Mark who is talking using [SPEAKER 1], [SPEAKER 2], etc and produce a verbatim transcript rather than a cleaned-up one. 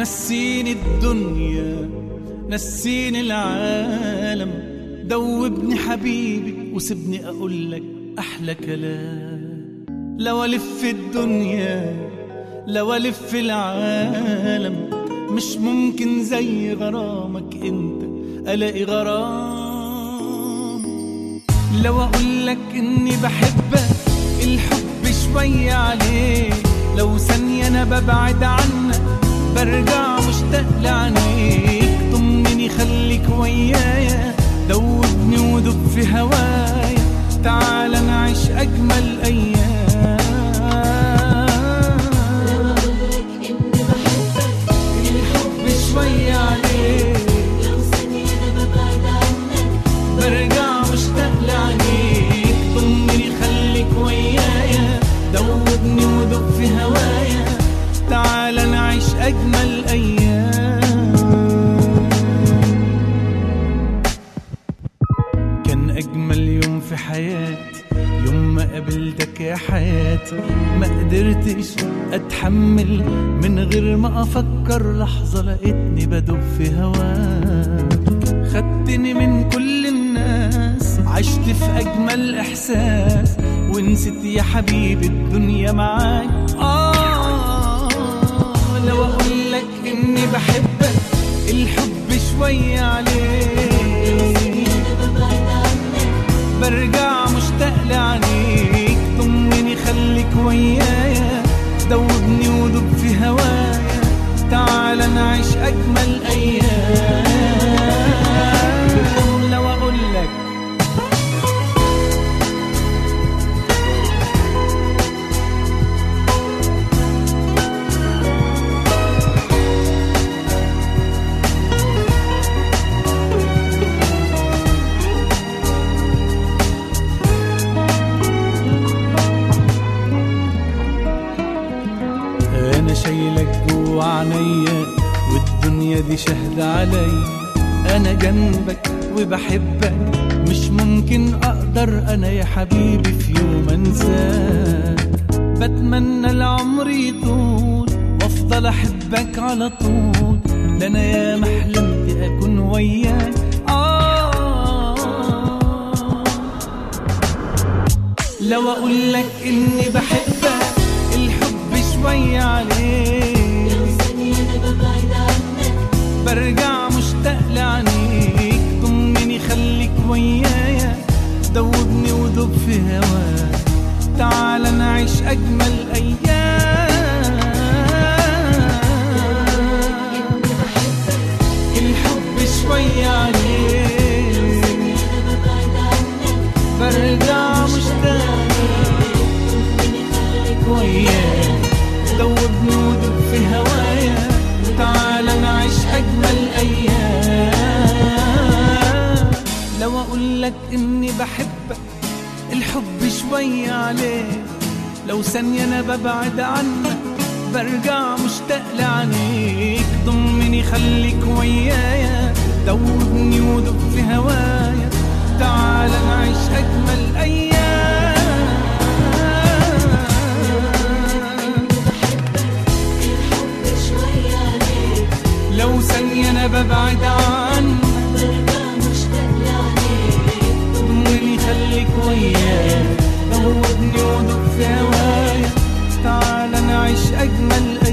[SPEAKER 1] نسيني الدنيا نسيني العالم، دوبني حبيبي وسبني أقولك أحلى كلام. لو ألف الدنيا لو ألف العالم، مش ممكن زي غرامك انت ألاقي غرام. لو أقولك إني بحبك الحب شوية عليك، لو ثانية أنا ببعد عنك برجع مشتاق لعينيك. طمني خليك ويايا، دوبني ودوب في هوايا، تعال نعيش أجمل أيام.
[SPEAKER 2] لو أقولك إني بحبك الحب
[SPEAKER 1] شوية عليك،
[SPEAKER 2] لو ثانية أنا ببعد عنك
[SPEAKER 1] برجع مشتاق لعينيك. طمني خليك ويايا، دوبني ودوب في هوايا، تعال نعيش أجمل أيام. كان أجمل يوم في حياتي يوم ما قابلتك يا حياتي. ما قدرتش أتحمل من غير ما أفكر لحظة، لقيتني بدوب في هواك. خدتني من كل الناس، عشت في أجمل إحساس، ونسيت يا حبيبي الدنيا معاك. آه لو أقولك إني بحبك الحب شوية عليك، برجع مشتاق لعينيك. طمني خليك ويايا، دوبني ودوب في هوايا، تعال نعيش أجمل أيام. لو أقولك أنا شايلك جوا عينيا، والدنيا دي شهد عليا. أنا جنبك وبحبك، مش ممكن أقدر أنا يا حبيبي في يوم أنساك. بتمنى العمر يطول وأفضل أحبك على طول، ده أنا يا ما حلمت أكون وياك. آه لو أقولك إني بحبك الحب شوية عليك،
[SPEAKER 2] لو ثانية أنا ببعد عنك
[SPEAKER 1] برجع مشتاق لعينيك. طمني خليك ويايا، دوبني ودوب في هواك، تعال نعيش أجمل أيام. الحب شوية عليك، برجع مشتاق وياك، دوبني ودوب في هوايا، تعال نعيش أجمل أيام. لو أقولك إني بحبك الحب شوية عليك، لو ثانية أنا ببعد عنك برجع مشتاق لعينيك. ضمني خليك ويايا، دوبني ودوب في هوايا، تعال نعيش أجمل أيام.
[SPEAKER 2] الحب شوية عليك،
[SPEAKER 1] لو ثانية أنا ببعد عنك
[SPEAKER 2] برجع مشتاق لعينيك.
[SPEAKER 1] ضمني خليك ويايا، دوبني ودوب في هوايا، تعال نعيش أجمل